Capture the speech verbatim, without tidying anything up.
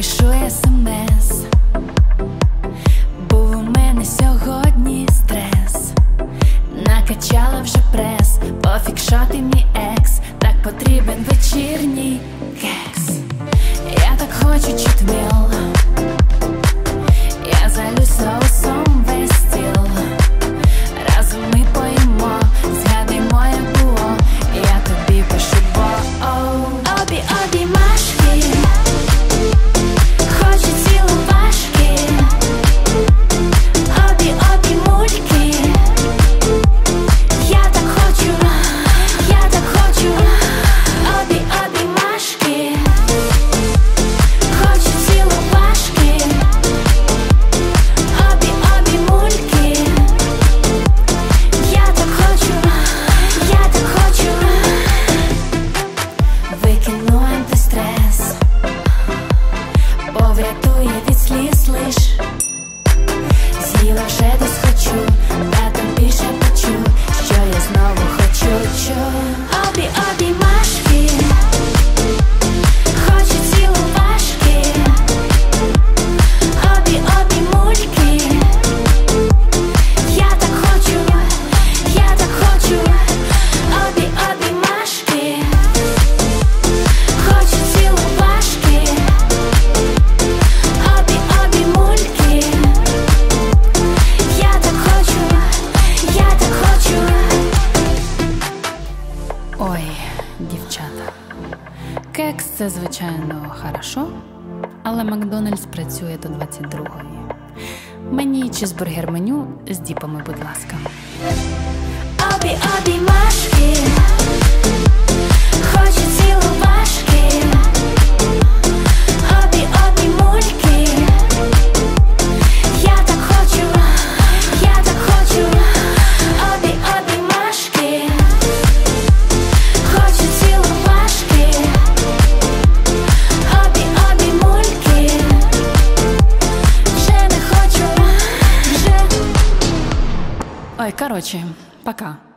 напишу смс, бо у мене сьогодні стрес. Накачала вже прес, пофіг, що ти мій екс, так потрібен вечірній кекс. Я так хочу читміл, я залю соусом весь стіл. Разом ми поїмо, згадаймо, як було, я тобі пишу, бо обі, обіймашки, хочу цілувашки, обі, обіймульки. Я так хочу, я так хочу, обі, обіймашки, хочу цілувашки, обі, обіймульки. Я так хочу, я так хочу. Викину антистрес, поврятує від сліз лиш. З'їла вже десь хочу, та тобі ще почу, що я знову хочу. Чу. Обі, обіймашки, хочу цілувашки, обі, обіймульки. Я так хочу, я так хочу, обі, обіймашки, хочу цілувашки, обі, обіймульки. Я так хочу, я так хочу. Ой, дівчата, кекс – це, звичайно, хорошо, але Макдональдс працює до двадцять другої. Мені чизбургер меню з діпами, будь ласка. Обі, обіймашки, хочу цілувашки, обі, обіймульки. Я так хочу, я так хочу, обі, обіймашки, хочу цілувашки, обі, обіймульки. Вже не хочу, вже. Ой, короче, пока.